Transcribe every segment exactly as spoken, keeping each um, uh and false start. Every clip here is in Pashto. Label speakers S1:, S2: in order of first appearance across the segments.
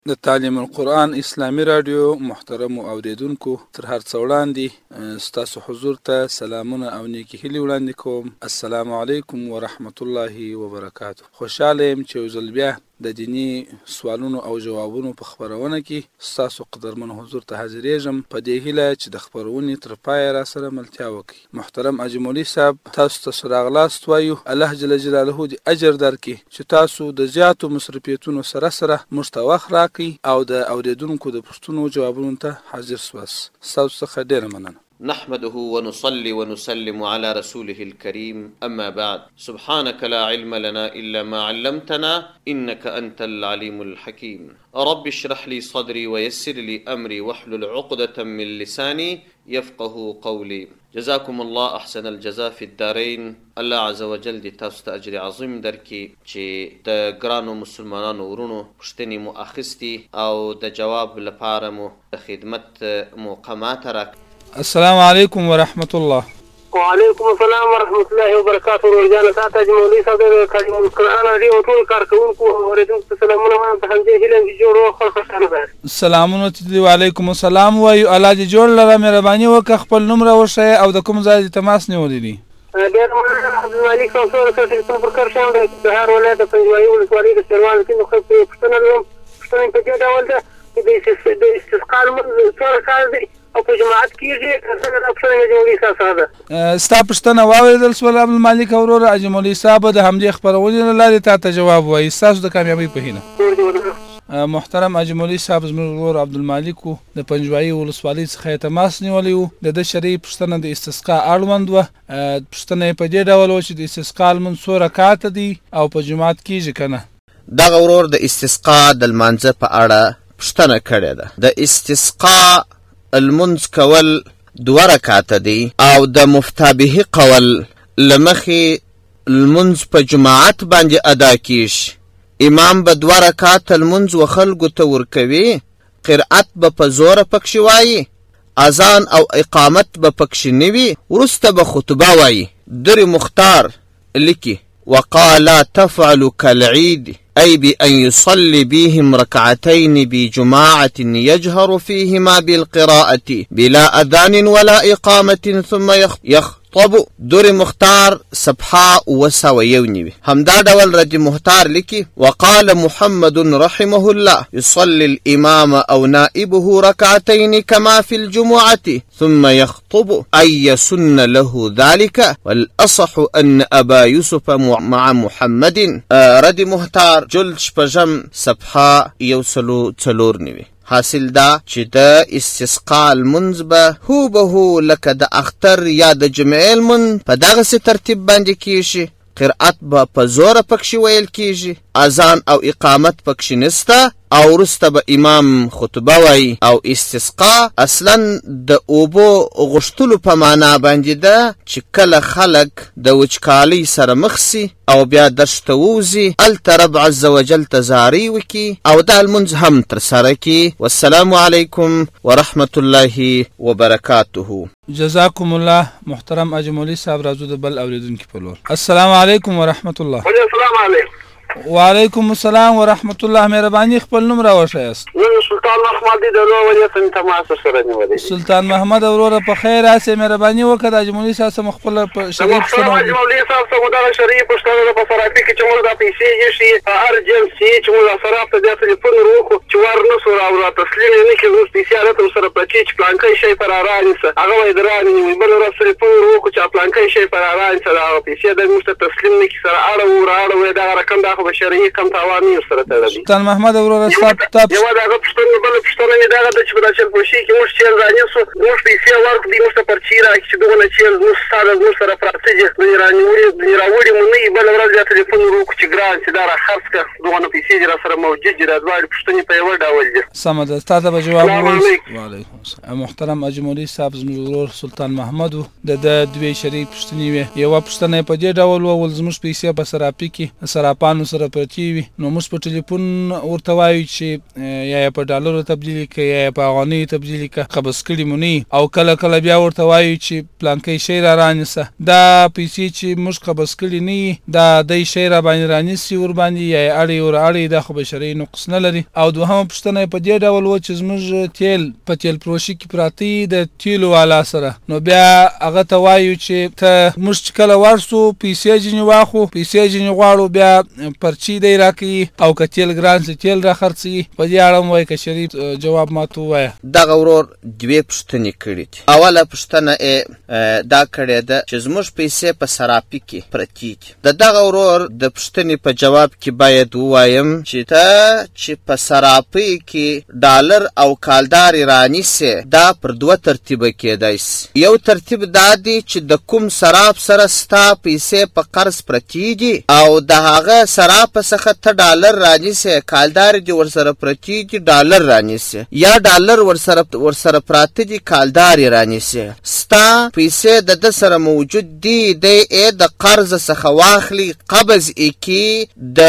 S1: د تعلیم القرآن اسلامي رادیو محترمو اوریدونکو تر هر څه وړاندې ستاسو حضور ته سلامونه او نیکی هیلې وړاندې کوم. السلام علیکم ورحمت الله وبرکاته. خوشاله یم چې یو ځل بیا د دینی سوالونو او جوابونو په خبرونه کې ستاسو قدرمن حضور ته حاضرېږم په دې هیله چې د خبرونې تر پایه را سره ملتیا وکړي. محترم حاجي مولوي صاحب، تاسو ته سره راغلاست وایو. الله جل جلاله دې اجر درکړي چې تاسو د زیاتو مصرفیتونو سره سره موږ ته وخت راکړي او د اوریدونکو د پوښتنو جوابونو ته حاضر سواست. ستاسو څخه ډېره مننه.
S2: نحمده ونصلي ونسلم على رسوله الكريم أما بعد. سبحانك لا علم لنا إلا ما علمتنا إنك أنت العليم الحكيم. رب اشرح لي صدري ويسر لي أمري واحلل عقدة من لساني يفقه قولي. جزاكم الله أحسن الجزاء في الدارين. الله عز وجل دي تاسو ته اجر عظیم درکړي چې د ګرانو مسلمانانو ورونو پوښتنې مو اخیستي او د جواب لپاره مو د خدمت موقع ماته راکړي.
S1: السلام علیکم ورحمت الله.
S3: وعلیکم السلام ورحمت الله وبرکاته. ورجانه تاسو حاجي مولوي صاحب د تعلیم القرآن راډیو ټول کارکونکو او اوریدونکو ته سلامونه وایم. په همدې هیله چې جوړ خو خوشاله ده.
S1: سلامونه ته وعلیکم السلام وایو. الله دې جوړ لره مهرباني وکړه خپل نوم راوښیه او د کوم ځای دې تماس نیولی دی؟
S3: ډېر مننه. عبدالمالک صاحب سره ټلیفون پر کار شوم د بهار ولایت د پنجوایي ولسوالۍ د سیروان کې. نو خو پوښتنه لرم، پوښتنه په دې ډول ده چې د استسقا لمونځ څومره کال دی او په جماعت کېږي؟ څنګه دا پوښتنه حاجي مولوي صاحب څخه ده.
S1: ستا پوښتنه واورېدل شوله عبدالمالک وروره. حاجي مولوي صاحب د همدې خپرونې له لارې تا ته جواب وایي. ستاسو د کامیابۍ په هیله. محترم حاجي مولوي صاحب زموږ ورور عبدالمالک و د پنجوایي ولسوالۍ څخه یې تماس نیولی و. د ده شرعي پوښتنه د استسقا اړوند وه. پوښتنه یې په دې ډول وه چې د استسقا لمونځ څو رکعاته دی او په جماعت کېږي که نه؟
S2: دغه ورور د استسقا د لمانځه په اړه پوښتنه کړې ده. د استسقا المنځ کول دوه رکعاته دي او د مفتابه قول له مخې لمونځ په جماعت باندې ادا کیږي. امام به دوه رکعاته لمونځ و خلکو ته ورکوي، قرأت به په زوره پکښې وایي، اذان او اقامت به پکښې نه وي، وروسته به خطبه وایي. در مختار لیکي وقال لا تفعل كالعيد أي بأن يصلي بهم ركعتين بجماعة يجهر فيهما بالقراءة بلا أذان ولا إقامة ثم يخطب. در مختار صفحة وسويوني. همدا دول رد مختار لكي وقال محمد رحمه الله يصلي الإمام أو نائبه ركعتين كما في الجمعة ثم يخطب أي يسن له ذلك، والأصح أن أبا يوسف مع محمد. رد مختار جلد شپږم صفحه یوسلو څلور نوي. حاصل دا چې د استسقا لمونځ به هو به هو لکه د اختر یا د جمعې لمونځ په دغسې ترتیب باندې کیږي. قرأت به په زوره پکښې ویل کیږي، اذان او اقامت پکښې نسته او وروسته به امام خطبه وایي. او استسقا اصلا د اوبو غوښتلو په معنا باندې ده چې کله خلک د وچکالۍ سره مخ سي او بیا دښته ووځي، هلته رب عز وجل ته زارۍ وکړي او دا لمونځ هم ترسره کړي. والسلام علیکم ورحمت الله وبرکاته.
S1: جزاکم الله. محترم حاجي مولوي صاحب راځو د بل اوریدونکي په لور. السلام علیکم ورحمت الله.
S3: السلام علیکم.
S1: وعلیکم السلام ورحمت الله. مهرباني خپل نوم راوښیاست.
S3: سلطان محمد د لو ولایت تماس سره نیولې.
S1: سلطان محمد وروره په خیر راسې. مهرباني وکړه د حاجي مولوي صاحب څخه خپله شرعي پوښتنه وکړئ.
S3: حاجي مولوي صاحب څخه دغه شرعي پوښتنه ده په صرافي کې چې موږ دا پیسې ایښي په هر جنس یې چې موږ صراف ته دا تلیفون وکړو چې ور نه سو راوړه تسلیم یې نه کړي. زموږ پیسې هلته ورسره پرتې چې پلانکی شی په را رانیسه هغه وایي د رانیوي. بل ورځ تلیفون وکړو چې پلانکی شی په را رانیسه هغه پیسې ده موږ ته تسلیم نه کړي. سره اړوو رااړوو دغه رقم دا خو به شرعي کم تاوان یې ورسره تړلی.
S1: سلطان محمد وروره ستا
S3: یوه د هغه پوښتنه بله پوښتنه مې دغه ده چې په دا چلپوشي کې موږ چیل رانیسو، موږ پیسې ورکړو، دوی موږ ته پرچې راکړي چې دغونه چیل زموږ ستا ده زموږ سره پراته دي، دوی رانیولي راوړي مو نه وي. بله ورځ بیا تلیفون ور وکړو چې ګران چې دا را خرڅ کړه، دغونه پیسې دي را سره موجود دي. دا دواړې پوښتنې په یوه ډول دي.
S1: سمه ده تا ته به جواب
S3: سلام
S1: ووایو.
S3: علیکم.
S1: وعلیکم السلام. محترم اجمولي صاحب زموږ ورور سلطان محمد و د د دوې شریک پوښتنې وې. یوه پوښتنه یې په دې ډول وول زموږ پیسې په صرافي کې صرافانو سره پرتې وي نو موږ په ټلیفون ورته وایو چې یا یې په ډالرو تبدیلي کړه یا یې په افغانیو تبدیلي کړه قبض کړي مو نه او کله کله بیا ورته وایو چې پلانکی شی را رانیسه دا پیسې چې موږ قبض کړي نه دا دی شی را باندې رانیسي ورباندې یا یې اړې ور اړې دا خو به شرعي نقص نه لري. او دوهمه پوښتنه یې په دې ډول و چې زموږ تیل په تیل فروشي کې پراته د تیلو والا سره نو بیا هغه ته وایو چې ته موږ چې کله ورسو پیسې ځینې واخو پیسې ځینې غواړو بیا پرچی دی راکوي او که تیل ګران سي تیل را خرڅوي. په دې اړه م وایي که شریف جواب ماته ووایه.
S2: دغه ورور دوې پوښتنې کړي دي. اوله پوښتنه یې دا کړې ده چې زموږ پیسې په صرافي کې پرتې دي. د دغه ورور د پوښتنې په جواب کې باید ووایم چې ته چې په صرافۍ کې ډالر او کالدارې رانیسې دا پر دوه ترتیبه کېدی سي. یو ترتیب دا دی چې د کوم صراف سره ستا پیسې په قرض پرتې دي او د هغه صراف څخه ته ډالر رانیسې کالدارې دي ورسره پرتې دي ډالر رانیسې یا ډالر ورسره ورسره پراته دي کالدارې رانیسې. ستا پیسې د ده سره موجود دي دی یې د قرض څخه واخلي قبض یې کړي د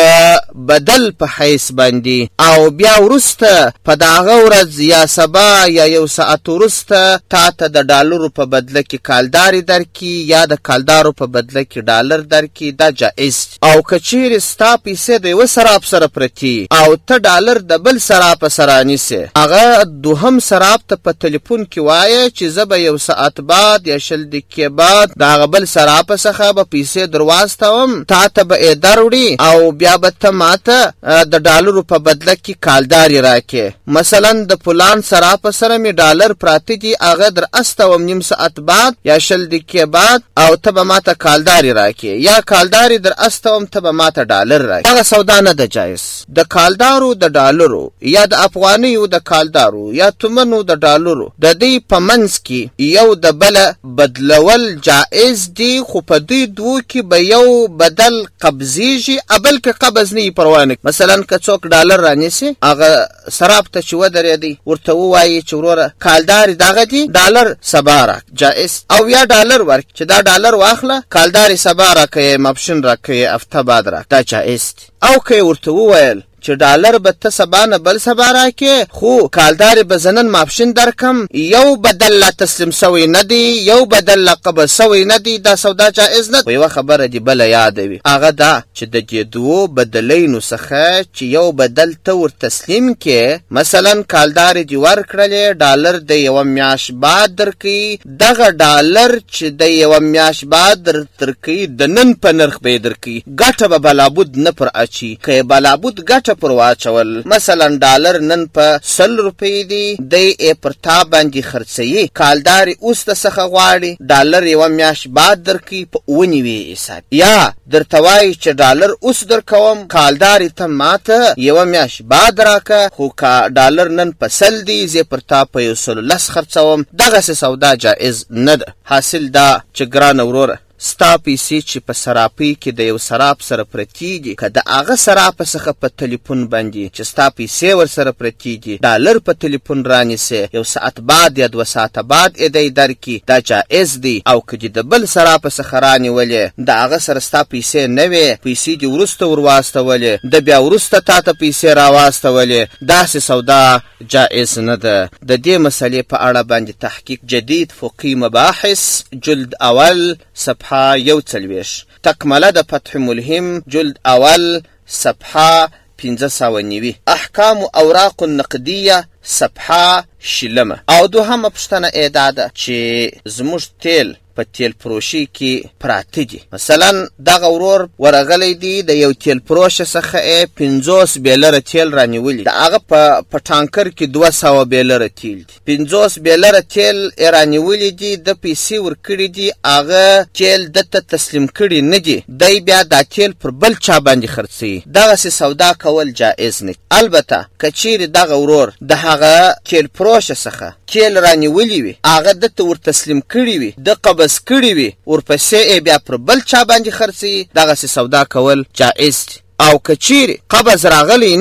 S2: بدل په حیث باندې او بیا وروسته په دغه ورځ یا سبا یا یو ساعت وروسته تا ته د ډالرو په بدله کې کالدارې درکړي یا د کالدارو په بدله کې ډالر درکړي دا جایز. او که چیرې ستا پیسې د یوه صراف سره پرتې او ته ډالر د بل صراف سره رانیسې هغه دوهم صراف ته په تلیفون کې وایه چې زه به یو ساعت بعد یا شل دقیقې بعد د هغه بل صراف څخه به پیسې در واستوم تا ته به یې دروړي او بیا به ته ماته د ډالرو په بدله کې کالدارې راکې. مثلا د فلان صراف سره مې ډالر پراته دي هغه در استوم نیم ساعت بعد یا شل دقیقې بعد او ته به ماته کالدارې راکې یا کالدارې در استوم ته به ماته ډالر راکې. هغه سودا نه ده جایز. د کالدارو د ډالرو یا د افغانیو د کالدارو یا تومنو د ډالرو د دې په منځ کې یو د بله بدلول جایز دي خو په دوی دوو کې به یو بدل قبضیږي بل که قبض نه یې پروا نه. مثلا که څوک ډالر رانیسي هغه صراف ته چې ودرېدی ورته ووایي چې وروره کالدارې دغه دي ډالر سبا راک جایز او یا ډالر ورک چې دا ډالر واخله کالدارې سبا راکوي ماپښین راکوي هفته بعد راک دا جایز دي. او که یې ورته وویل چې ډالر به ته سبا نه بل سبا راکې خو کالدارې به زه نن ماپښین درکم یو بدل لا تسلیم سوی نه دی یو بدل لا قبض سوی نه دی دا سودا جایز نه. یوه خبره دې بله یادوي هغه دا چې د دې دوو بدلینو څخه چې یو بدل ته ور تسلیم کې مثلا کالدارې دې ورکړلې ډالر د یوه میاشت بعد درکوي دغه ډالر چې د یوه میاشت بعد در درکوي د نن په نرخ به یې درکوي ګټه به بلابود نه پر اچي که یې بلابود ګټه پر واچول مثلا ډالر نن په سل روپۍ دي دی یې پر تا باندې خرڅوي کالدارې اوس د څخه غواړي ډالر یوه میاشت بعد درکوي په اوه نوي حساب یا درته وایي چې ډالر اوس درکوم کالدارې ته ماته یوه میاشت بعد راکه خو که ډالر نن په سل دي زه پر تا په یو سلو لس خرڅوم دغسې سودا جایز نه ده. حاصل دا چې ګرانه وروره ستا پیسې چې په صرافۍ کې د یو صراف سره پرتې دي که د هغه صراف څخه په تلیفون باندې چې ستا پیسې ورسره پرتې دي ډالر په تلیفون رانیسې یو ساعت بعد یا دوه ساعته بعد یې دی درکړي دا جایز دی. او که دې د بل صراف څخه رانیولې د هغه سره ستا پیسې نه وې پیسې دې وروسته ور واستولې د بیا وروسته تا ته پیسې راواستولې داسې سودا جایز نه ده. د دې مسلې په اړه باندې تحقیق جدید فقهي مباحث جلد اول صفحه یو څلوېښت تکمله د فتح ملهم جلد اول صفحه پنځه سوه نوي احکام اوراق النقدیه صفحه شلمه. او دوهمه پوښتنه یې دا ده چې زموږ تیل په تیل فروشي کې پراته دي مثلا دغه ورور ورغلی دی د یو تیل فروشه څخه یې پنځوس بیلره تیل رانیولي د هغه په ټانکر کې دوه سوه بیلره تیل دي پنځوس بیلره تیل یې رانیولي دي د پیسې ورکړي دي هغه تیل دته تسلیم کړي نه دي دی بیا دا تیل پر بل چا باندې خرڅوي دغسې سودا کول جایز نه. البته که چیرې دغه ورور د هغه تیل فروشه څخه تیل رانیولي وي هغه دته ور تسلیم کړي وي د قبض کړي وي ورپسې یې بیا پر بل چا باندې خرڅوي دغسې سودا کول جایز دي. او که چیرې قبض راغلی نه وي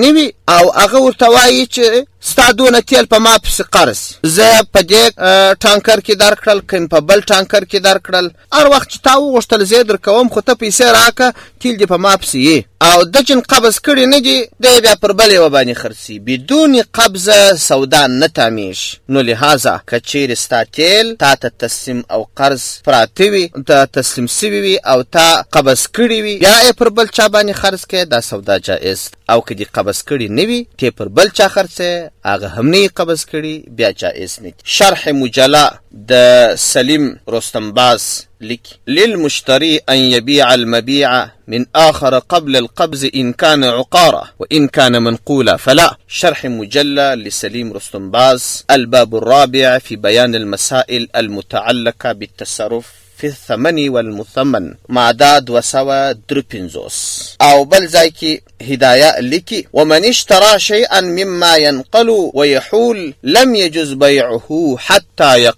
S2: او هغه ورته وایي چې ستا دونه تیل په ما پسې قرض زه په دې ټانکر کې درکړل که په بل ټانکر کې درکړل هر وخت چې تا وغوښتل زه یې درکوم خو ته پیسې راکړه تیل دې په ما پسې یې او د چې قبض کړي نه دي دی بیا پر بل یوه باندې خرڅي بدون قبضه سودا نه تامیږي نو لهذا که چیرې ستا تیل تا ته تسلیم او قرض پراته وي ته تسلیم سوي وي او تا قبض کړي وي بیا یې پر بل چا باندې خرڅ کړې دا سودا جایز او که دې قبض کړي نه وي ته پر بل چا خرڅې هغه هم نه قبض کړي بیا جایز نه شرح مجلا د سلیم رستمباز لك للمشتري أن يبيع المبيع من آخر قبل القبض إن كان عقارة وإن كان منقولا فلا شرح مجلة لسليم رستمباز الباب الرابع في بيان المسائل المتعلقة بالتصرف في الثمن والمثمن معداد وسوى دربنزوس او بل ذاكي هداية لكي ومن اشترى شيئا مما ينقل ويحول لم يجوز بيعه حتى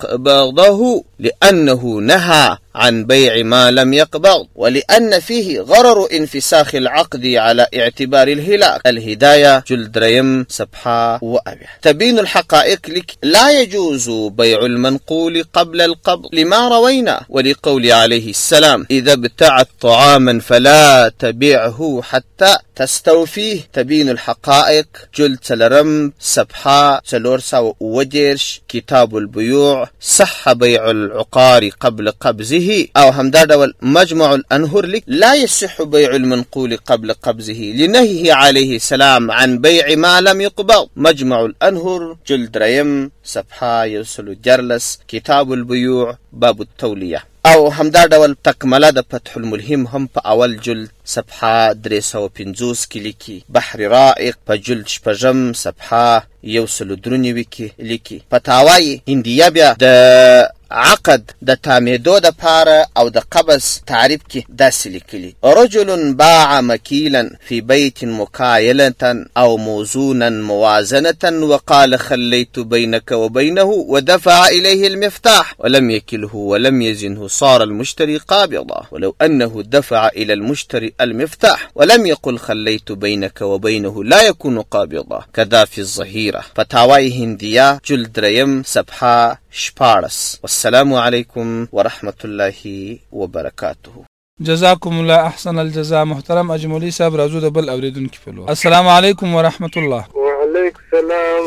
S2: يقبضه لأنه نهى عن بيع ما لم يقبض ولأن فيه غرر انفساخ العقد على اعتبار الهلاك الهداية جلد ريم صفحة وأبيع تبين الحقائق لك لا يجوز بيع المنقول قبل القبض لما روينا ولقول عليه السلام إذا ابتعت طعاما فلا تبيعه حتى تستوفيه تبين الحقائق جلد سلرم صفحة سلورسا وديرش كتاب البيوع صح بيع العقار قبل قبضه او همدا ډول مجمع الانهر لك لا يصح بيع المنقول قبل قبضه لنهيه عليه السلام عن بيع ما لم يقبض مجمع الانهر جلد ريم صفحة يوصل جرلس كتاب البيوع باب التولية او همدا ډول تکمله د فتح الملهم هم په اول جلد صفحه درې سوه پنځوس کې لیکي بحر رائق په جلد شپږم صفحه یو سلو درې نوي کې لیکي فتاوای هندیه بیا د عقد د تامیدو د پاره او د قبض تعریف کې داسې لیکلي رجل باع مكيلا في بيت مكايلة او موزونا موازنة وقال خليت بينك وبينه ودفع إليه المفتاح ولم يكله ولم يزنه صار المشتري قابضا ولو أنه دفع إلى المشتري المفتاح ولم يقل خليت بينك وبينه لا يكون قابضا كذا في الظهيرة فتاوى هندية جلد ريم صفحة شپارس والسلام عليكم ورحمة الله وبركاته
S1: جزاكم الله احسن الجزاء محترم اجملی صاحب راځو د بل اوریدونکو په لور السلام علیکم ورحمة الله
S3: وعلیکم السلام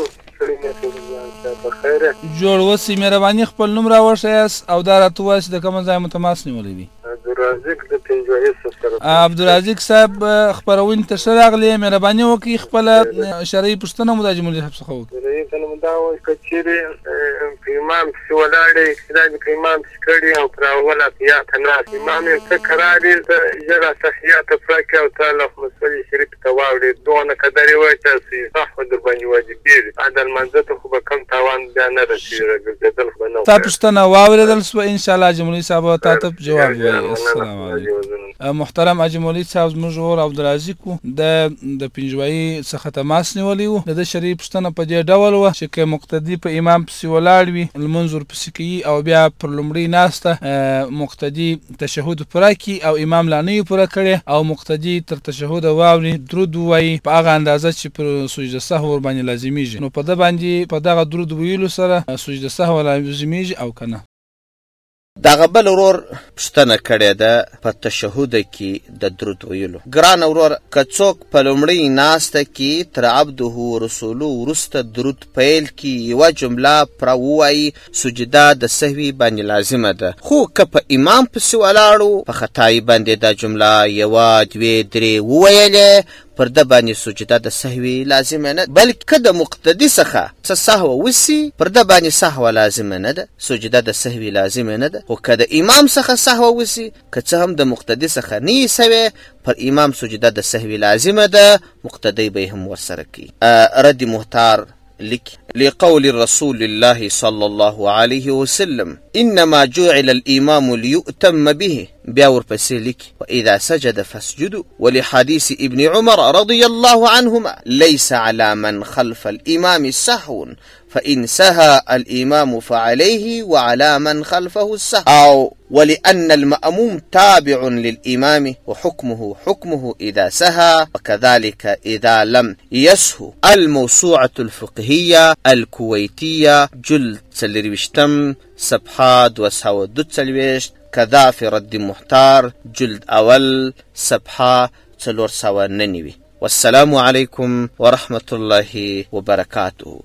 S3: بخیر
S1: جوړ وسی مهرباني خپل نوم راوښیاست او دا راته وایي د کوم ځای متماس نیولې دي
S3: عبدالرازق د پنجوایي سره
S1: عبدالرازق صاحب خبرونه ته ښه راغلې مهرباني وکړئ خپل شرعي پوښتنه مو د اجملی صاحب څخه وکړئ
S3: شرعي دا وایي که چیرې په امام پسې ولاړې اقتدا دې په امام پسې کړي او پر اول اتحیات ناست امام یې څه قرار یې ژر تحیات پوره کړي او ته اللهم صل شریف ته واوړې دونه قدر یې وایي چې صح در باندې واجبېږي دا لمانځه ته خو به کم تاوان بیا نه رسېږي ګرځېدل خو به نه
S1: ستا پوښتنه واورېدل سوه انشاءالله اجملی صاحب تا ته جواب وایي السلام علیکم محترم اجملی صاحب زموږ ورور عبدالرازق و د د پنجوایي څخه تماس نیولی و د ده شرعي پوښتنه په دې ډول وه چې که مقتدي په امام پسې ولاړ وي لمونځ ورپسې کوي او بیا پر لومړۍ ناسته مقتدي تشهد پوره کړي او امام لا نه وي پوره کړی او مقتدي تر تشهده واوري درود ووایي په هغه اندازه چې پر سجده سهو ورباندې لازمیږي نو په ده باندې په دغه درود ویلو سره سجده سهو لازمیږي او که نه
S2: دغه بل ورور پوښتنه کړې ده په تشهد کې د درود ویلو ګران ورور که څوک په لومړۍ ناسته کې تر عبده رسولو وروسته درود پیل کې یوه جمله پوره ووایي سجده د سهوي باندې لازمه ده خو که په امام پسې ولاړو په خطایي باندې دا جمله یوه دوې درې وویلې پر ده باندې سجده د سهوي لازمه نه بلکې که د مقتدي څخه څه سهوه وسي پر ده باندې سهوه لازمه نه ده سجده د سهوي لازمه نه ده خو که د امام څخه سهوه وسي که څه هم د مقتدي څخه نه یې سوی پر امام سجده د سهوي لازمه ده مقتدي به یې هم ورسره کوي رد محتار لك لقول رسول الله صلى الله عليه وسلم إنما جعل الإمام ليؤتم به بيور بسيلك وإذا سجد فاسجدوا ولحديث ابن عمر رضي الله عنهما ليس على من خلف الإمام سهو فإن سهى الإمام فعليه وعلى من خلفه السهو، أو ولأن المأموم تابع للإمام وحكمه حكمه إذا سهى، وكذلك إذا لم يسهو. الموسوعة الفقهية الكويتية جلد سلروشتم صفحة دوسهو دوتسلوشت، كذا في رد محتار جلد أول صفحة سلور سوا ننوي. والسلام عليكم ورحمة الله وبركاته.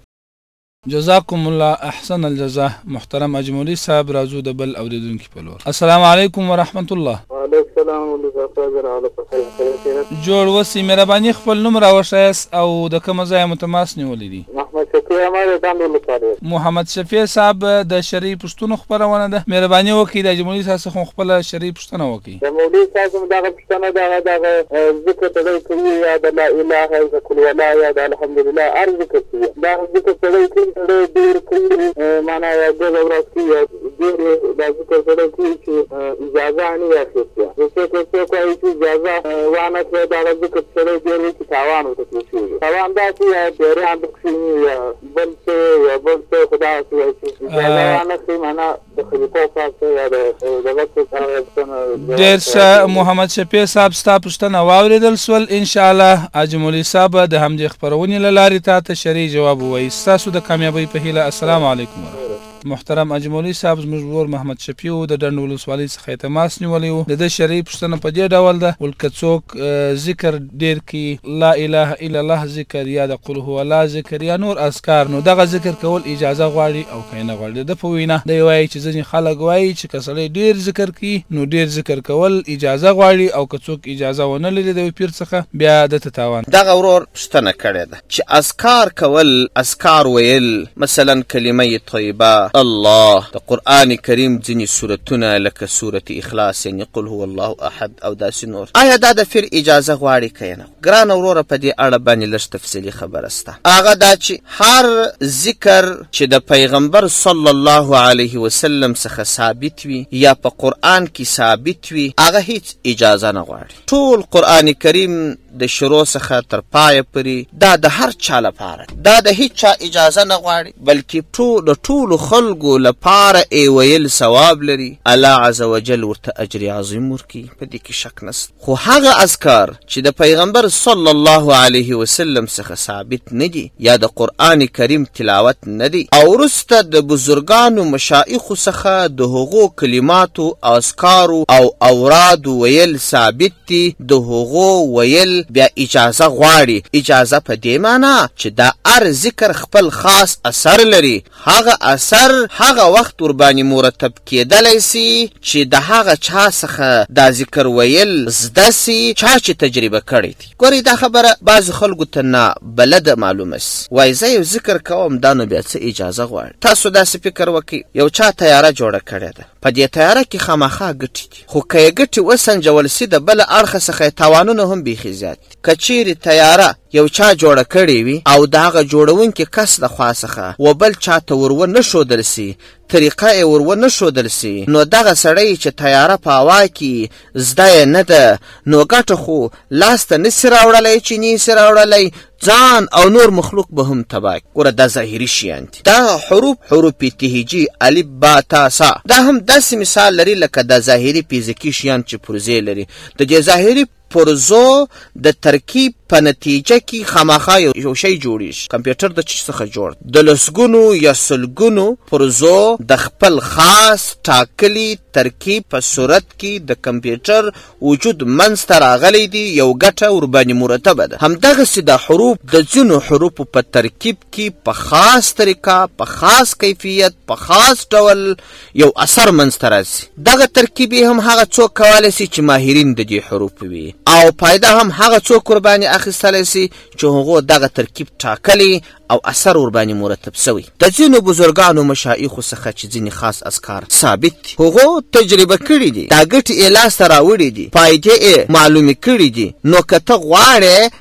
S1: جزاکم الله احسن الجزاء. محترم اجملی صاحب راځو د بل اوریدونکو په لور. السلام علیکم ورحمت الله.
S3: وعلیکم السلام ورحمۃ الله.
S1: جوړ وسی مهرباني خپل نوم راوښایس او د کوم ځای متماس نیولې دي؟
S3: محمد شفیع احمد دامل صالح.
S1: محمد شفیع صاحب د شرعي پښتون خبرونه ده، مهرباني وکړئ د اجملی صاحب څخه خپل شرعي پښتنه وکړئ.
S3: د مولوی صاحب دغه پښتنه دغه دغه ذکر ته کوي یا د لا اله الا الله ولا یا د الحمدلله ارزو کوي. دا ذکر ته کوي ډېر کوي معنا یا د ورځ کې ډېر د ذکر ته کوي چې اجازه نه اخیسته. څه څه څه کوي چې اجازه وانه ته دا ذکر ته ډېر کې تاوان وکړي. تاوان دا چې ډېر اندکشي یا بل څه یا بل څه خدای چې اجازه نه کوي معنا د خلیفہ صاحب یا د دغه څه.
S1: ډېر ښه محمد شفیع صاحب ستا پښتنه واوریدل سول. ان شاء الله اجملی صاحب د همدې خبرونې له لارې تا ته شرعي جواب ووایي. ستاسو د کامیابی په هیله. السلام علیکم. محترم اجملی صاحب زموږ ورور محمد شفیع د ډنډ ولسوالۍ څخه تماس نیولی و. د ده شرعي پوښتنه په دې ډول ده، ولکه څوک ذکر ډېر کړي، لا اله الا الله ذکر یا د قل هو الله ذکر یا نور اذکار، نو دغه ذکر کول اجازه غواړي او که نه غواړي. د ده په وینا دی وایي چې ځینې خلک وایي چې که سړی ډېر ذکر کړي نو ډېر ذکر کول اجازه غواړي، او که څوک اجازه ونه لري د پیر څخه بیا د ته تاوان.
S2: دغه ورور پوښتنه کړې ده چې اذکار کول، اذکار ویل، مثلا کلمه طیبه، الله، د قرآن کریم ځینې سورتونه لکه سورت اخلاص یعنی قل هو الله احد او داسې نور، آیا دا د پیر اجازه غواړي که نه؟ ګرانه وروره په دې اړه باندې لږ تفصیلي خبره سته. هغه دا چې هر ذکر چې د پیغمبر صلی الله علیه وسلم څخه ثابت وي یا په قرآن کې ثابت وي، هغه هیڅ اجازه نه غواړي. ټول قرآن کریم د شروع څخه تر پایه پورې دا د هر چا لپاره، دا د هیڅ چا اجازه نه غواړي، بلکې ټول د ټولو خلکو لپاره ای ویل ثواب لري. الله عز وجل ورته اجر عظیم ورکوي، په دې کې شک نشته. خو هغه اذکار چې د پیغمبر صلی الله علیه وسلم څخه ثابت نه دي یا د قرآن کریم تلاوت نه دي او وروسته د بزرګانو مشایخو څخه د هغو کلماتو، اذکارو او اورادو ویل ثابت دي، د هغو ویل بیا اجازه غواړي. اجازه په دې معنا چې دا هر ذکر خپل خاص اثر لري، هغه اثر هغه وخت ورباندې مرتب کېدلی سي چې د هغه چا څخه دا ذکر ویل زده سي، چا چې تجربه کړې دي. ګورئ دا خبره بعضو خلکو ته نه بلده معلومه سي، وایي زه یو ذکر کوم دا نو بیا څه اجازه غواړي. تاسو داسې فکر وکړئ یو چا تیاره جوړه کړې ده، په دې تیاره کې خامخا ګټې دي، خو که یې ګټې وسنجول سي د بله اړخه څخه یې تاوانونه هم بیخي زیات دي. که چیرې تیاره یو چا جوړه کړې وي او د هغه جوړونکي کس د خوا څخه و بل چا ته ور ونه ښودل سي، طریقه یې ور ونه ښودل سي، نو دغه سړی چې تیاره په هوا کې زده یې نه ده، نو ګټه خو لاسته نسي راوړلی چې نسي راوړلی، ځان او نور مخلوق به هم تباه. ګوره دا ظاهري شیان دي. دا حروف حروف تهجي الف با تا سا دا هم داسې مثال لري لکه دا ظاهري فزیکي شیان چې پرزې لري. د دې ظاهري پرزو د ترکیب په نتیجه کې خامخا یو شی جوړیږي. کمپیوټر د چی څخه جوړ د لسګونو یا سلګونو پرزو د خپل خاص ټاکلي ترکیب په صورت کې د کمپیوټر وجود منځته راغلی دی، یو ګټه ورباندې مرتبه ده. همدغسې د حروف د ځینو حروفو په ترکیب کې په خاص طریقه، په خاص کیفیت، په خاص ډول یو اثر منځته راځي. دغه ترکیب هم هغه څوک کولی سي چې ماهرین د دې حروفو وي، او فایده هم هغه څوک ورباندې اخیستلی سي چې هغو دغه ترکیب ټاکلی او اثر ورباندې مرتب سوی. د ځینو بزرګانو مشایخو څخه چې ځینې خاص اذکار ثابت دي، هغو تجربه کړي دي، دا ګټې یې لاسته راوړي دي، فایدې یې معلومې کړي دي. نو که ته غواړې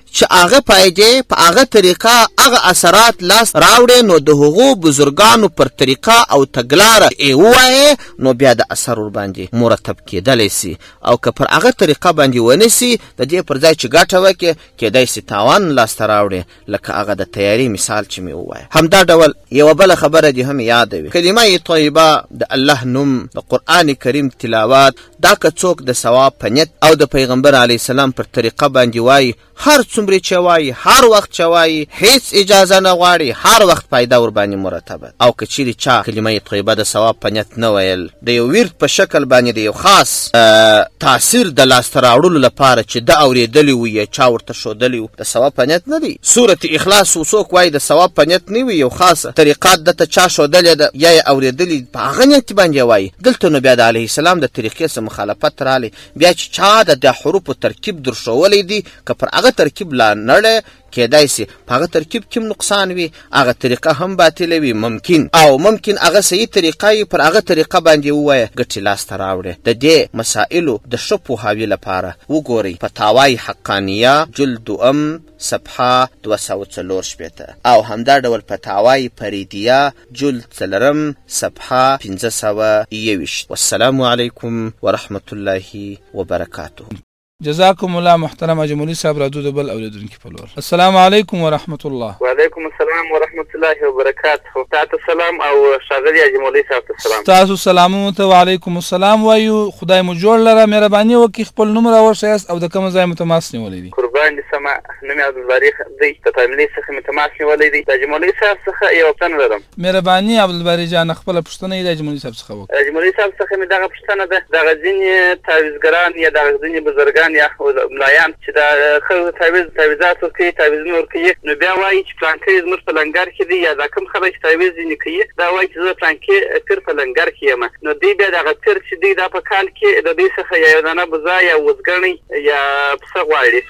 S2: چې هغه فایدې په هغه طریقه هغه اثرات لاس راوړي نو د هغو بزرګانو پر طریقه او تګلاره یې ووایې نو بیا د اثر ورباندې مرتب کېدلی سي او که پر هغه طریقه باندې ونیسي د دې پر ځای چې ګټه وکړي کېدی سي تاوان لاسته راوړي لکه هغه د تیاري مثال چې مې ووایه. همدا ډول یوه بله خبره دې هم یاده وي کلمه طیبه د الله نوم د قرآن کریم تلاوت دا که څوک د ثواب په نیت او د پیغمبر علیه السلام پر طریقه باندې وایي هر څومره چې وایي هر وخت چې وایي هیڅ اجازه نه غواړي هر وخت فایده ورباندې مرتبه. او که چیرې چا کلمه طیبه د ثواب په نیت نه ویل د یو ورد په شکل باندې د یو خاص تاثیر د لاسته راوړلو لپاره چې د اورېدلی وي یا چا ورته ښودلی و د ثواب په نیت نه دی. سورت اخلاص څوک وایي د ثواب په نیت نه وي یو خاصه طریقه دته چا ښودلې ده یا یې اورېدلي په هغه نیت باندې وایي دلته نو بیا د علیه السلام د طریقې څخه مخالفت رالی بیا چې چا د د حروفو ترکیب درښولی دی که پر هغه ترکیب لا نړی کېدای سي په هغه ترکیب کې نقصان وي هغه طریقه هم باطله وي ممکن او ممکن هغه صحیح طریقه وي پر هغه طریقه باندې ووایه ګټې لاسته راوړي. د دې مسایلو د ښه پوهاوي لپاره وګورئ فتاوای حقانیه جلد دوم صفحه دوه سوه څلور شپېته او همدا ډول فتاوای فریدیه جلد څلرم صفحه پنځه سوه یوویشت. والسلام علیکم ورحمة الله وبرکاته.
S1: جزاکم الله محترم اجملی صاحب راځو د بل اوریدونکي په لور. السلام علیکم ورحمت الله.
S3: وعلیکم السلام ورحمت الله وبرکاته. تاسو سلام او ښاغلي اجملی صاحب ته سلام.
S1: تاسو سلامونه ته وعلیکم السلام وایو. خدای مو جوړ لره مهرباني وکړئ خپل نوم راوښیاست او د کوم ځای مو تماس نیولی دی؟
S3: قربان دي سمه نوم یې عبدالباري دی د فامیلۍ څخه مې تماس نیولی دی. د اجملی صاحب څخه یوه پوښتنه لرم.
S1: مهرباني عبدالباري جان خپله پوښتنه یې د اجملی صاحب څخه وکړه.
S3: اجملی صاحب څخه مې دغه پوښتنه ده دغه ځینې تعویزګران یا دغه ځینې بزرګان یا ملایان چې د خلکو تعویز تعویزات ورکوي تعویزونه ورکوي نو بیا وایي چې پلانکی زموږ په لنګر کې دی یا دا کوم خلک چې تعویز ځینې کوي دا وایي چې زه پلانکي پیر په لنګر کې یم نو دوی بیا دغه پیر چې دی دا په کال کې د دوی څخه یا یو دانه بوزه یا وزګړی یا پسه غواړي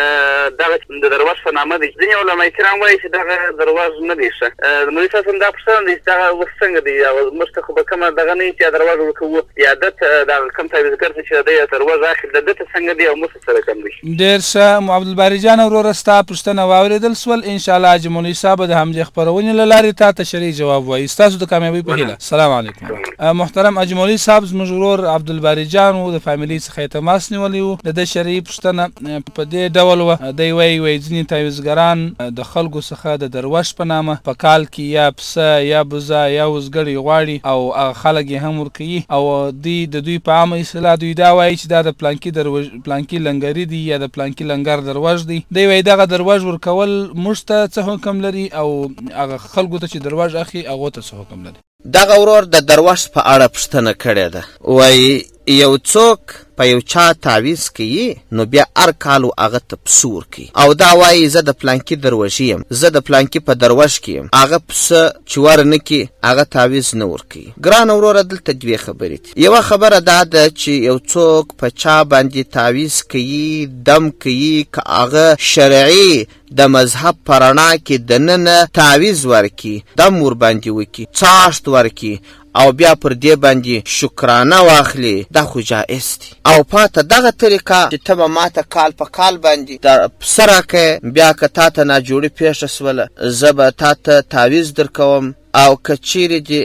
S3: دغه د درواز په نامه دی. ځینې علما کرام وایي چې دغه درواز نه دی ښه. د مولوي صاحب هم دا پوښتنه دی چې دغه اوس څنګه دی موږ ته خو به کومه دغه نه وي چې درواز ورکوو یا ده ته دغه کوم تعویزګر ته چې دی درواز اخلي د ده ته څنګه دی او موږ سره کوم دی؟
S1: ډېر ښه عبدالباري جان وروره ستا پوښتنه واورېدل سول انشاءالله حاجي مولوي صاحب د همدې خپرونې له لارې تا ته شرعي جواب وایي. ستاسو د کامیابۍ په هیله. السلام علیکم. محترم حاجي مولوي صاحب زموږ ورور عبدالباري جان و د فامیلۍ څخه یې تماس نیولی و د ده شرعي پوښتنه په دې ډول وه دی وایي وایي ځینې تعویزګران د خلکو څخه د دروش په نامه په کال کې یا پسه یا بوزه یا وزګړی غواړي او هغه خلک یې هم ورکوي او دوی د دوی په عامه اصطلاح دوی دا وایي چې دا د پلانکي دروژ پلانکي لنګري دی یا د پلانکي لنګر دروژ دی. دی وایي دغه دروژ ورکول موږ ته څه حکم لري او هغه خلکو ته چې دروژ اخلي هغو ته څه حکم لري؟
S2: دغه ورور د دروش په اړه پوښتنه کړې ده. وایي یو څوک په یو چا تعویز کوي نو بیا هر کال هغه ته پسه ورکوي او دا وایي زه د پلانکي دروژي یم زه د پلانکي په دروژ کې یم هغه پسه چې ورنه کړي هغه تعویز نه ورکوي. ګرانه وروره دلته دوې خبرې دي. یوه خبره دا ده چې یو څوک په چا باندې تعویز کوي دم کوي که هغه شرعي د مذهب په رڼا کې دننه تعویز ورکړي دم ورباندې وکړي څاښت ورکړي او بیا پر دې باندې شکرانه واخلي دا خو جائز دي او پاته دغه طریقه چې ته به ماته کال په کال باندې د پسه راکړې بیا که تا ته ناجوړي پیښه سوله زه به تا ته تعویز درکوم او که چیرې دې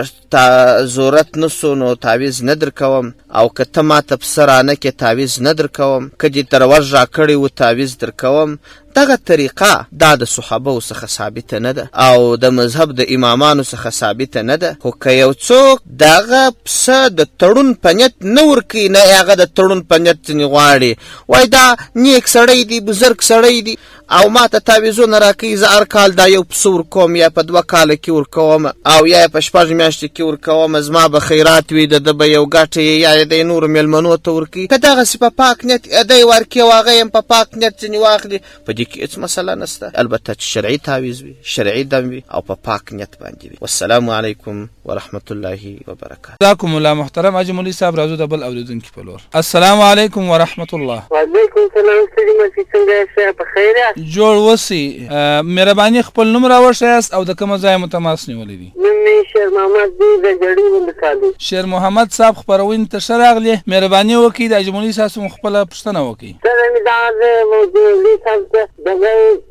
S2: تا ضرورت نه سو نو تعویز نه درکوم او که ته ماته پسه رانه کې تعویز نه درکوم که دې دروژ راکړی و تعویز درکوم. دغه طریقه دا د صحابو څخه ثابته نه ده او د مذهب د امامانو څخه ثابته نه ده. خو که یو څوک دغه پسه د تړون په نیت نه ورکوي نه هغه د تړون په نیت ځینې غواړي وایي دا نیک سړی دی بزرګ سړی دی او ما ته تعویزونه راکوي زه هر کال دا یو پسه ورکوم یا په دوه کاله کې ورکوم او یا یې په شپږ میاشتې کې ورکوم زما به خیرات وي د ده به یو ګټه یا یې دی نورو مېلمنو ته ورکوي که دغسې په پاک نیت دی ورکوي او هغه یم په پاک نیت ځینې واخلي په دې کې هېڅ مسله نشته البته چې شرعي تعویز وي شرعي دم وي او په پاک نیت باندې وي. والسلام علیکم ورحمة الله وبرکاته.
S1: جزاکم الله محترم حاجي مولوي صاحب راځو د بل اورېدونکي په لور. السلام علیکم ورحمة الله.
S3: وعلیکم السلام ستړي مشي څنګه یاست په خیر یاست؟
S1: جوړ وسي مهرباني خپل نوم راوښیاست او د کومه ځای مو تماس نیولی دی؟
S3: نوم مې شیر محمد دی د جړې ولسوالۍ.
S1: شیر محمد صاحب خپرونې ته ښه راغلې. مهرباني وکړئ د اجملي صاحب مو خپله پوښتنه وکړئ.
S3: سره مې دا د مولوي صاحب دغه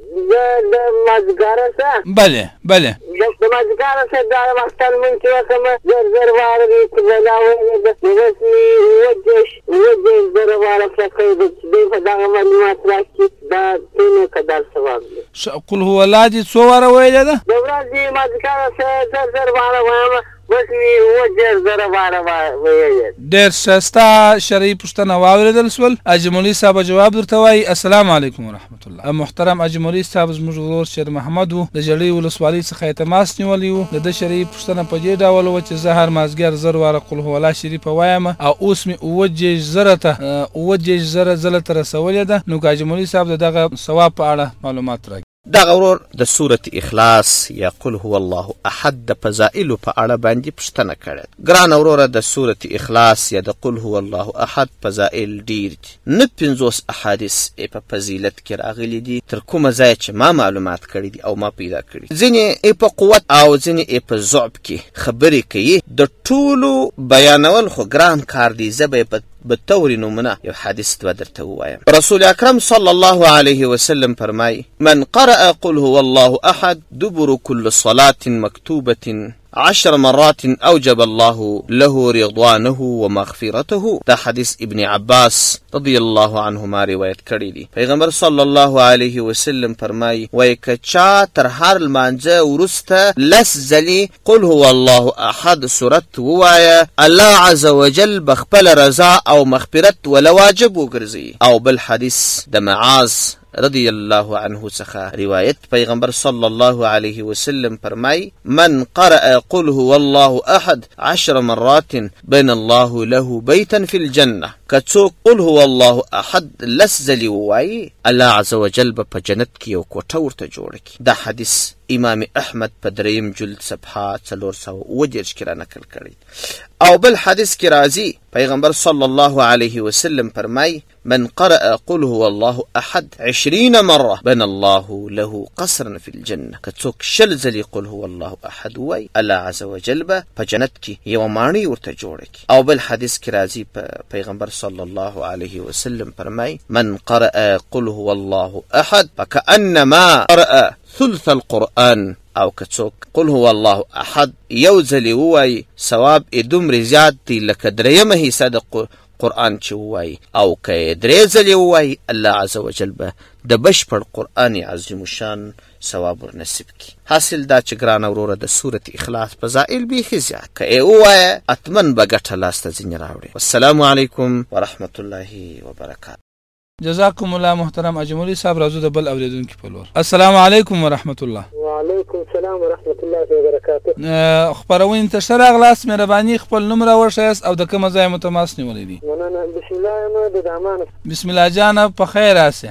S3: د مازدیګره څه
S1: بله بله
S3: د مازدیګره څه دا وخت لمونځ چې وکړم زر زر واره مې قبله وویلې اوس مې اووه دېرش اووه دېرش زره واره پرته ده چې دوی په دغه معلومات راکړي دا څومره قدر ثواب دی.
S1: قل هو الله دې څو واره ویلې ده؟
S3: د ورځې مازدیګره څه زر زر واره وایم اوس مې اووه دېرش زره واره ویلې.
S1: ډېر ښه ستا شرعي پوښتنه واورېدل شول. اجملي صاحب جواب درته وایي. السلام علیکم ورحمت الله. محترم اجملي صاحب زموږ ورور شیر محمد و د جړۍ ولسوالۍ څخه یې تماس نیولی و. د ده شرعي پوښتنه په دې ډول وه چې زه هر مازدیګر زر واره قل هو الله شریفه وایم او اوس مې اووه دېرش زره ته اووه دېرش زره ځله ته رسولې ده. نو که اجملي صاحب د دغه ثواب په اړه معلومات راکړي.
S2: دغه ورور د سورة اخلاص یا قل هو الله احد د فضائلو په اړه باندې پوښتنه کړې. ګرانه وروره د سورة اخلاص یا د قل هو الله احد فضائل ډیر دي. نه پنځوس احادیث یې په فضیلت کې راغلي دي تر کومه ځایه چې ما معلومات کړي دي او ما پیدا کړي. ځینې یې په قوت او ځینې یې په ضعف کې خبرې کوي. د ټولو بیانول خو ګران کار دی. زه به یې بطور نمونه یو حدیث دوه درته ووایم. رسول اکرم صلی الله علیه وسلم فرمای من قرأ قل هو الله احد دبر كل صلاة مكتوبة عشر مرات اوجب الله له رضوانه ومغفرته. دا حدیث ابن عباس رضی الله عنهما روایت کړی دی. پیغمبر صلی الله علیه وسلم فرمای وای که چا تر هر لمانځه وروسته لس ځلې قل هو الله احد سورت ووایه الله عز وجل بخپل رضا او مغفرت ولا واجب وګرځي. او بل حدیث د معاذ رضی الله عنه څخه روایت پیغمبر صلی الله علیه وسلم فرمای من قرأ قل هو الله احد عشر مرات بين الله له بيتا في الجنه. کڅوک قل هو الله احد لس ځلې ووایي الله عز وجل به په جنت کې یو کوټه ورته جوړه کړي. دا حدیث امام احمد په دریم جلد صفحه څلور سوه اووه دېرش کې را نقل کړی. او بل حدیث کې راځي پیغمبر صلی الله علیه وسلم فرمای من قرأ قل هو الله احد عشرين مرة بنى الله له قصرا في الجنة. کڅوک شل ځلې قل هو الله احد وای الله عز وجل به په جنت کې یو ماڼۍ ورته جوړه کړي. او بل حدیث کې راځي پیغمبر صلی الله علیه وسلم فرمای من قرأ قل هو الله احد فكأنما قرأ ثلث القرآن. او کڅوک قل هو الله احد یو ځلې ووایي ثواب یې دومره زیات دی لکه درېیمه حصه د قرآن چې ووایي. او که یې درې ځلې ووایي الله عز وجل به د بشپړ قرآن عظیم الشان ثواب ورنصیب کړي. حاصل دا چې ګرانه وروره د سورة اخلاص فضائل بیخي زیات که یې ووایه اتمن به ګټه لاسته ځینې راوړي. والسلام علیکم ورحمة الله وبرکاته.
S1: جزاکم الله محترم اجملي صاحب. راځو د بل اوریدونکي په لور. السلام علیکم ورحمت الله.
S3: وعلیکم السلام ورحمت الله وبرکاته.
S1: خپرونې ته ښه راغلاست. مهرباني خپل نوم راوښیاست او د کومه ځایه مو تماس نیولی دی؟
S3: مننه. بسم الله یم د دامان.
S1: بسم الله جانه په خیر راسه.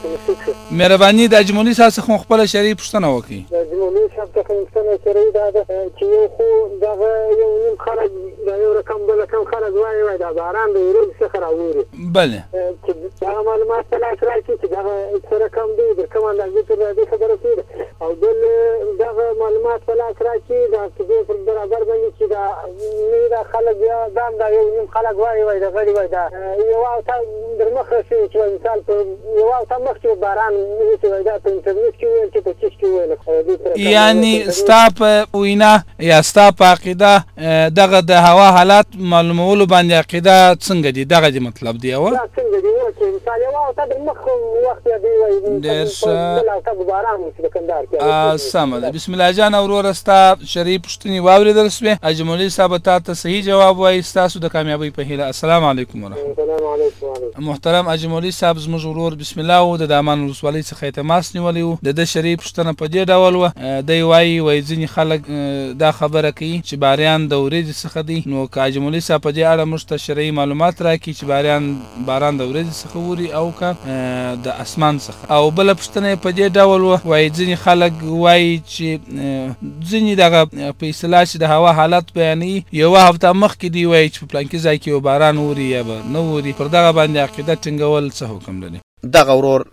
S1: مهرباني د اجملي صاحب څخه خپله شرعي پوښتنه وکړئ.
S3: د اجملي صاحب څخه پوښتنه شرعي دا ده چې یو خو دغه یو نیم خلک دا یو رقم بل رقم خلک وایي وایي دا باران د ورځې څخه راوري.
S1: بله
S3: چې دغه معلومات په لاس راکړي چې دغه څه رقم دی د کوم اندازې تر دې خبره کېده. او بل دغه معلومات په لاس راکړي دا چې دې پر برابر باندې چې دا نه دا خلک بیا دا دا یو نیم خلک وایي وایي دا غړي وایي دا یو اوته در مخه شي چې مثال په یو اوته مخکې باران نه چې وایي دا په انټرنیټ کې ویل چې په چیش کې ویل.
S1: یعنی ستا په وینا یا ستا په عقیده دغه د هوا حالات معلومولو باندې عقیده څنګه دي؟ دغه دې مطلب دی. او
S3: څنګه دي چې مثال یو اوته در مخه وخت دی وایي
S1: ډېر ښه
S3: باران چې د کندهار کې
S1: سمه ده. بسم الله جان وروره ستا شرعي پوښتنې واورېدل شوې. اجملي صاحب تا ته صحیح جواب وایي. ستاسو د کامیابۍ په هیله. السلام علیکم ورحمت الله. محترم اجملي صاحب زموږ ورور بسم الله و د دامان ولسوالۍ څخه یې تماس نیولی و. د ده شرعي پوښتنه په دې ډول وه. دی وایي وایي ځینې خلک دا خبره کوي چې باریان د ورېځې څخه دی. نو که اجملي صاحب په دې اړه موږ ته شرعي معلومات راکړي چې باریان باران د ورېځې څخه وري او که د اسمان څخه. او بله پوښتنه یې په دې ډول وه وایي ځینې خلک وایي چې ځینې دغه په اصطلاح چې د هوا حالت بیانوي یوه هفته مخکې دی وایي چې په پلانکي ځای کې یو باران وري یا به نه وري. پر دغه باندې عقیده ټینګول څه حکم لري؟
S2: دغه ورور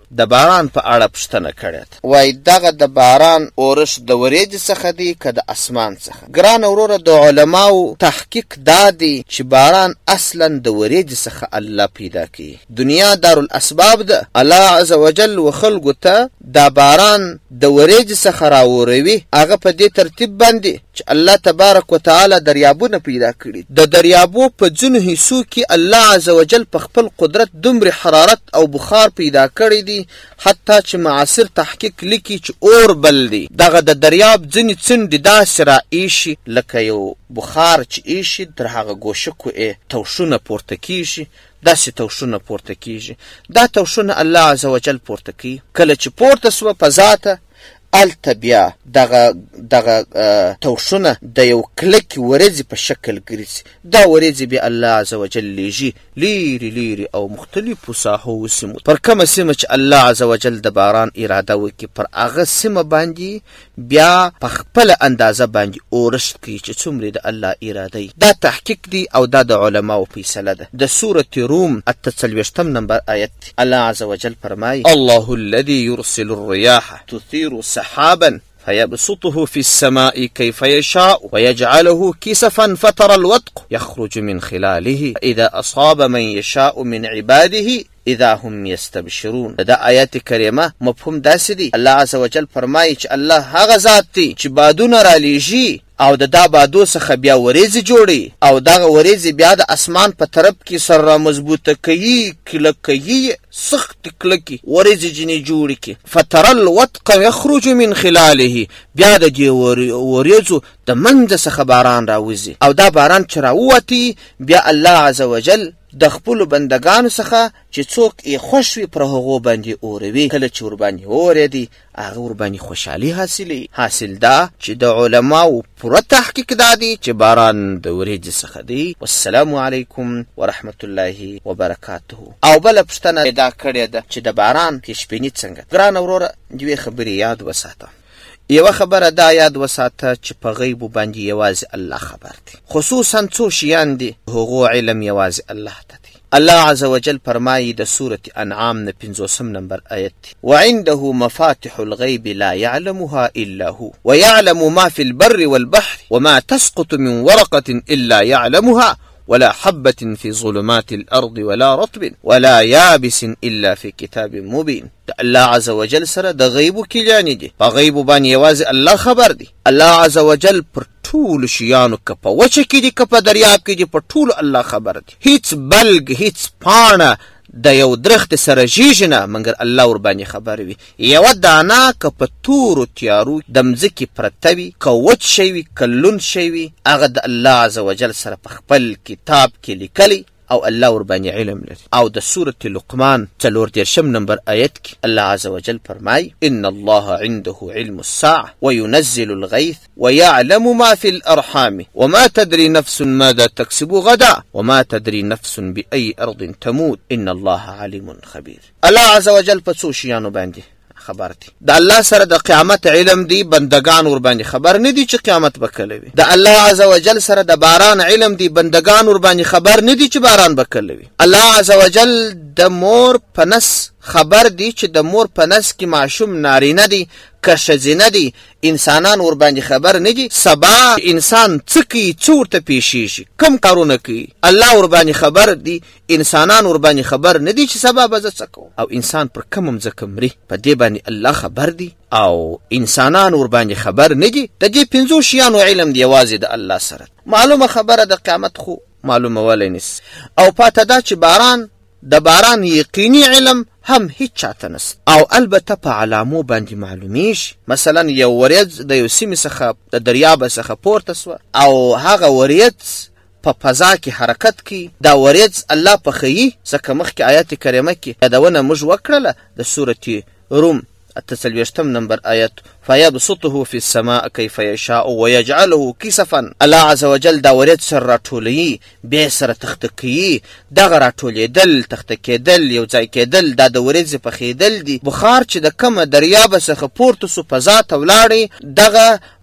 S2: د باران په اړه پوښتنه کړې ده. وایي دغه د باران اورښت د وریځې څخه دی که د اسمان څخه؟ ګرانه وروره، د علماو تحقیق دا دی چې باران اصلا د وریځې څخه الله پیدا کوي. دنیا دارالاسباب ده. الله عز وجل و خلقو ته دا باران د وریځې څخه راوروي. هغه په دې ترتیب باندې چې الله تبارک وتعالی دریابونه پیدا کړي. د دریابو په ځینو حصو کې الله عز وجل په خپل قدرت دومره حرارت او بخار پیدا کړی دی حتی چې معاصر تحقیق لیکي چې اور بل دی. دغه د دریاب ځینې څنډې داسې را ایشي لکه یو بخار چې ایشي تر هغه ګوشکو یې توشونه پورته کیږي، داسې توشونه پورته کیږي. دا توشونه الله عز وجل پورته کوي. کله چې پورته سوه فضا ته، الته بیا دغه دغه توشونه د یو کلکې ورځې په شکل ګرځي. دا ورځې بیا الله عز وجل لیږي لیري لیري او مختلفو ساحو و سیمو. پر کومه سیمه چې الله عز وجل د باران اراده وکړي پر هغه سیمه باندې بیا په خپله اندازه باندې اورښت کوي چې څومره د الله اراده وي. دا تحقیق دی او دا د علماو فیصله ده. د سورة روم اته څلوېښتم نمبر آیت دی. الله عز وجل فرمایي: الله الذي يرسل الرياح تثير سحابا فيبسطه في السماء كيف يشاء ويجعله كسفا فترى الودق يخرج من خلاله إذا أصاب من يشاء من عباده اذا هم يستبشرون. دا آیات کریمه مفهوم داسې دی. الله عز وجل فرمایي چې الله هغه ذات دی چې بادونه را لیږي او د دا بادو څخه بیا وریځې جوړي او دغه وریځې بیا د اسمان په طرف کې سر را مضبوطه کوي، کلکوي، سخت کلکي وریځې جنې جوړې کړي. فترى الودق يخرج من خلاله، بیا د دې وریځو د منځ څخه باران راوځي او دا باران چې راووتي بیا الله عز وجل د خپلو بندګانو څخه چې څوک یې خوښ وي پر هغو باندې اوروي. کله چې ورباندې اورېدي هغه ورباندې خوشحالي حاصلوي. حاصل دا چې د علماو پوره تحقیق دا دی چې باران د وریځې څخه دی. والسلام علیکم ورحمت الله وبرکاته. او بله پوښتنه پیدا کړې ده چې د باران پیشبیني څنګه؟ ګرانه وروره دوې خبرې یاد وساته. یوه خبره دا یاد وساته چې په غیبو باندې یوازې الله خبر دی. خصوصا څو شیان دي هغو علم یوازې الله ته دی. الله عز وجل فرمایي د سورة انعام نه پنځوسم نمبر آیت دی: وعنده مفاتح الغیب لا يعلمها الا هو ويعلم ما في البر والبحر وما تسقط من ورقة الا يعلمها ولا حبة في ظلمات الأرض ولا رطب ولا يابس إلا في كتاب مبين. الله عز وجل سره د غیبو کلیانې دي. په غیبو باندې یوازې الله خبر دی. الله عز وجل پر ټولو شیانو که په وچه کې دي که په دریاب کې دي په ټولو الله خبر دی. هیڅ بلګ، هیڅ پاڼه د یو درخت سره ژیږي نه مګر الله ورباندې خبر وي. یوه دانه که په تورو تیارو د مځکې پرته وي، که وچ شی وي، که لوند شی وي، هغه د الله عز وجل سره په خپل کتاب کې لیکلی او الله ورباندې علم لري. او د سورة لقمان څلور دېرشم نمبر آیت کې الله عز وجل فرمایي: ان الله عنده علم الساعة وينزل الغيث ويعلم ما في الأرحام وما تدري نفس ماذا تكسب غدا وما تدري نفس بأي أرض تموت إن الله عليم خبير. الله عز وجل په څو شیانو باندې خبر دی. د الله سره د قیامت علم دی، بندگان ور باندې خبر نه دي چې قیامت به کله وي. د الله عز وجل سره د باران علم دی، بندگان ور باندې خبر نه دي چې باران به کله وي. الله عز وجل د مور په نس خبر دی چې د مور په نس کې ماشوم نارینه دی که ښځینه دی. انسانان ور باندې خبر نه دي سبا انسان څه کوي، څه ورته پیښیږي، کم کارونه کوي. الله ور باندې خبر دی، انسانان ور باندې خبر نه دي چې سبا به زه څه کوم او انسان پر کوم ځکه مري. په دې باندې الله خبر دی او انسانان ور باندې خبر نه دي. د دې پنځو شیانو علم دی یوازې د الله سره. معلومه خبره د قیامت خو معلومه ولی نس. او پاته دا چې باران د باران یقیني علم هم هیڅ چاته نست او البته په علامو باندې معلومیږي. مثلا یو وریځ د یو سیمې څخه د دریاب څخه پورته سوه او هغه وریځ په فضا کې حرکت کوي. دا وریځ الله پخوي ځکه مخکې آیات کریمه کې یادونه موږ وکړله د سورة روم اته څلوېښتم نمبر آیت: فیبسطه فی السماء کیف یشاء ویجعله کسفا. الله عز وجل دا وریځ سره راټولوي بیا سره تخته کوي. دغه راټولېدل، تخته کېدل، یو ځای کېدل دا د وریځې پخېدل دي. بخار چې د کومه دریابه څخه پورته سو فضا ته ولاړې دغه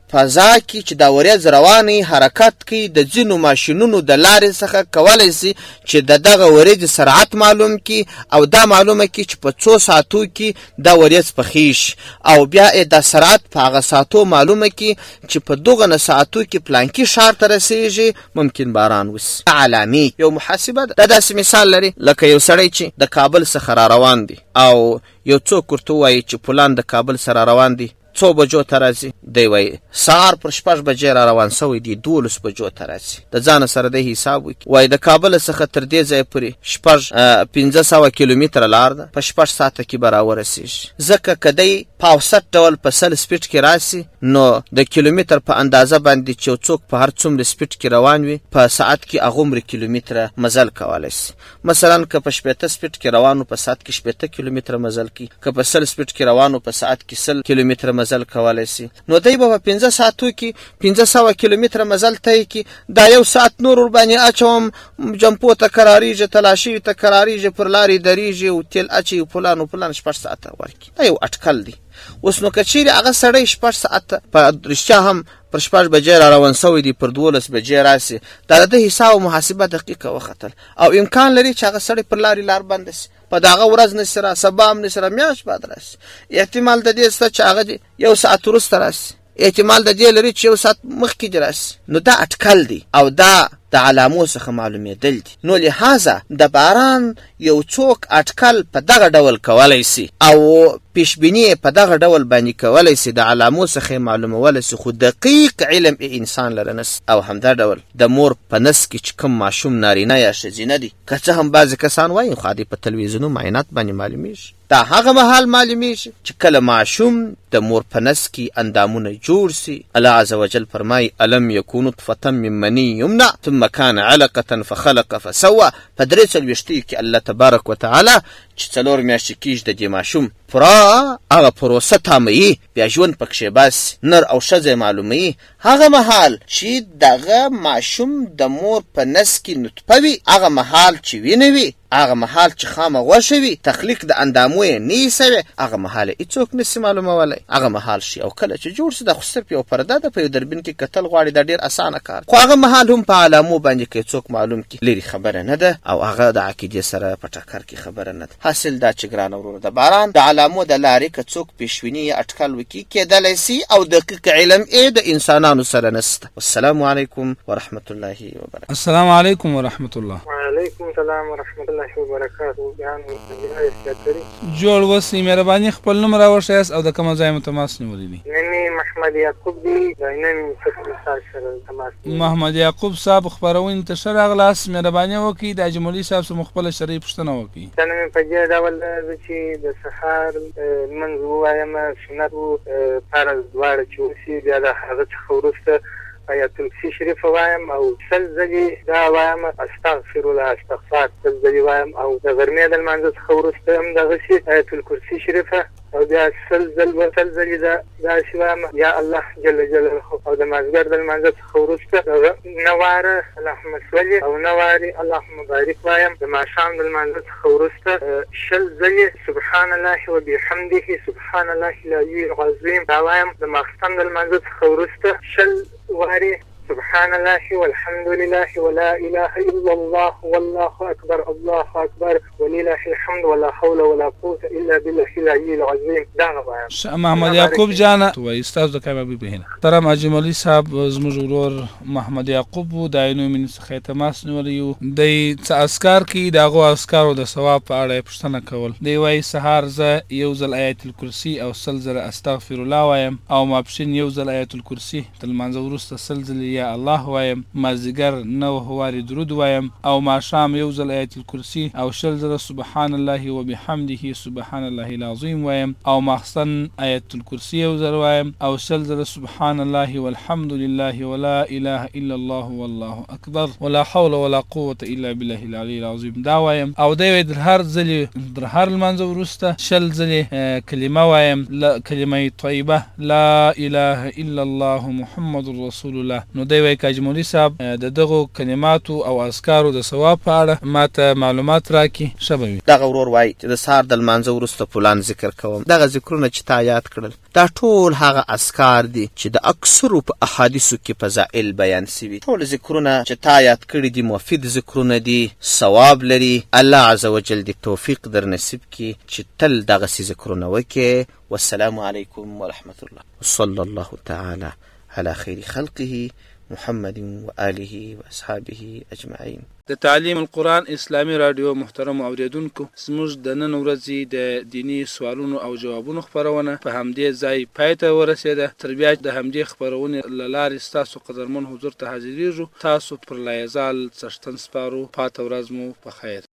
S2: فضا کې چې دا وریځ روانې حرکت کوي د ځینو ماشینونو د لارې څخه کولی سي چې د دغه وریځې سرعت معلوم کړي او دا معلومه کړي چې په څو ساعتو کې دا وریځ پخیږي او بیا یې دا سرعت په هغه ساعتو معلومه کړي چې په دغه ساعتو کې پلانکي ښار ته رسیږي ممکن باران وسي. علامې یو محاسبه ده. دا داسې مثال لري لکه یو سړی چې د کابل څخه را روان دی او یو څوک ورته ووایي چې فلان د کابل سره روان دی څو بجو ته راځي؟ دی وایي سهار پر شپږ بجې را روان سوی دی دولس بجو ته راځي. د ځانه سره دی حساب وکړي وایي د کابل څخه تر دې ځایه پورې شپږ پنځه سوه کیلومتره لار ده په شپږ ساعته کې به راورسېږي. ځکه که دی په اوسط ډول په سل سپیډ کې راسي نو د کیلومتر په اندازه باندې چې یو څوک په هر څومره سپیډ کې روان وي په ساعت کې هغومره کیلومتره مزل کولی سي. مثلا که په شپېته سپیډ کې روان و په ساعت کې شپېته کیلومتره مزل کوي، که په سل سپیډ کې روان و په ساعت کې سل کیلومتره مزل کولی سي. نو دی به په پنځه ساعتو کې پنځه سوه کیلومتره مزل طی کړي. دا یو ساعت نور ورباندې اچوم جمپو ته کرارېږي تلاشي ته کرارېږي پر لارې درېږي او تیل اچوي فلان و فلان شپږ ساعته ورکړي. دا یو اټکل دی. اوس نو که چیرې هغه سړی شپږ ساعته په رښتیا هم پر شپږ بجې را روان سوی دی پر دولس بجې راسي، دا د ده حساب او محاسبه دقیقه وختل او امکان لري چې هغه سړی پر لارې لار بنده سي په د هغه ورځ نسي را سبا هم نسي را میاشت بعد راسي. احتمال د دې شته چې هغه یو ساعت وروسته راسي، احتمال د دې لري چې یو ساعت مخکې دې راسي. نو دا اټکل دی او دا د علامو څخه معلومېدل دي. نو لحاظه د باران یو څوک اټکل په دغه ډول کولی سي او پیشبیني په دغه ډول باندې کولی سي، د علامو څخه معلومولی سي، خو دقیق علم انسان لره نس. او همدا ډول د مور په نس کې چې کوم ماشوم نارینه یا ښځینه دي، که څه هم بعضې کسان وایي خو په تلویزیونو معاینات باندې معلومیږي، دا هغه مهال معلومیږي چې کله ماشوم د مور په نس کې اندامونه جوړ سي. الله عز وجل فرمایي الم یکونو طفة من مني یمنع ثم كان علقة فخلق فسوى. په درې څلوېښتیو کې الله تبارک وتعالی چې څلور میاشتې کېږي د دې ماشوم پوره هغه پروسه تاموي، بیا ژوند پکښې باسي، نر او ښځه معلوموي. هغه مهال چې دغه ماشوم د مور په نس کې نطفه وي، هغه مهال چې وینه وي، هغه مهال چې خامه غوښه وي، تخلیق د اندامو یې نه وي سوی، هغه مهال یې هېڅوک نسي معلومولی. هغه مهال شي او کله چې جوړ سي دا خو صرف یو پرده ده، په یو دربین کې کتل غواړي، دا ډېر اسانه کار، خو هغه مهال هم په علامو باندې که څوک معلوم کړي لرې خبره نه ده او هغه د عقیدې سره په ټکر کې خبره نه ده. حاصل دا چې ګرانه وروره د باران د علامو د لارې که څوک پیشبیني یا اټکل وکړي کېدلی سي او دقیق علم یې د انسانانو سره نسته. والسلام علیکم ورحمة الله وبرکاته.
S1: السلام علیکم ورحمة الله.
S3: وعلیکم السلام ورحمة الله وبرکاته.
S1: جوړ وسي مهرباني خپل نوم راوښیاست او د کومه ځای مو تماس نیولی دی؟
S3: نن محمد یعقوب دی، دا نن تاسو سره تماس.
S1: محمد یعقوب صاحب خپرونې ته ښه راغلاست. مهرباني وکړئ د اجملي صاحب څخه خپله شرعي پوښتنه وکړئ.
S3: دا نن په دې ډول ده چې د سهار لمونځ ووایم، سنت و فرض دواړه چې وسي، بیا د هغه څخه وروسته آیت الکرسي شریف وایم او سل ځلې دا وایم استغفر الله استغفار سل ځلې وایم او د غرمې د لمانځه څخه وروسته هم دغسې آیت الکرسي شریفه او بیا سل ځل سل ځلې دا داسې وایم یا الله جل جلاله. او د مازدیګر د لمانځه څخه وروسته نه واره اللهم صل او نه وارې اللهم بارک وایم. د ماښام د لمانځه څخه وروسته شل ځلې سبحان الله وبحمده سبحان الله العلي العظیم دا وایم. د ماخستن د لمانځه څخه وروسته شل واري سبحان الله والحمد لله ولا إله إلا الله والله أكبر الله أكبر ولله الحمد ولا حول ولا قوة إلا بالله العلي العظيم. دا غواړم
S1: محمد یعقوب جان وایي ستاسو د کامیابۍ په هیله. محترم اجملي صاحب زموږ ورور محمد یعقوب و د عینو مینې څخه تماس نیولی و. دی څه اذکار کوي، د هغو اذکارو د ثواب په اړه یې پوښتنه کول. دی وایي سهار زه یو ځل آیت الکرسي او سل ځله استغفر الله وایم او ماپښین یو ځل آیت الکرسي تر لمانځه وروسته سل ځلې یا الله وایم، مازدیګر نوه وارې درود وایم او ماښام یو ځل آیت الکرسي او شل ځله سبحان الله وبحمده سبحان الله العظیم وایم او ماخستن آیت الکرسي یو ځل وایم او شل ځله سبحان الله والحمد لله ولا اله الا الله والله اکبر ولا حول ولا قوة الا بالله العلي العظیم دا وایم. او دی وایي در هر ځلې در هر لمانځه وروسته شل ځلې کلمه وایم، کلمه طیبه لا اله الا الله محمد رسول الله. نو دی وایي وای کاج مولوي صاحب د دغو کلماتو او اذکارو د ثواب په اړه ماته معلومات راکړي ښه به وي.
S2: دغه ورور وایي چې د سهار د لمانځه وروسته فلان ذکر کوم. دغه ذکرونه چې تا یاد کړل دا ټول هغه اذکار دي چې د اکثرو په احادیثو کې فضائل بیان سوي. ټول ذکرونه چې تا یاد کړي دي مفید ذکرونه دي، ثواب لري. الله عز وجل دې توفیق در نصیب کړي چې تل دغسې ذکرونه وکړي. والسلام علیکم ورحمة الله وصلی الله تعالی على خیر خلقه محمد و آله و اصحابه اجمعین.
S1: د تعلیم القرآن اسلامی رادیو محترم اوریدونکو، زموږ د نن ورځې د دینی سوالونو او جوابونو خپرونه په همدې ځای پای ته ورسېده. تر بیا د همدې خپرونې له لارې ستاسو قدرمن حضور ته حاضرېږو. تاسو پر لایزال څښتن سپارو. پاته ورځ مو په خیر.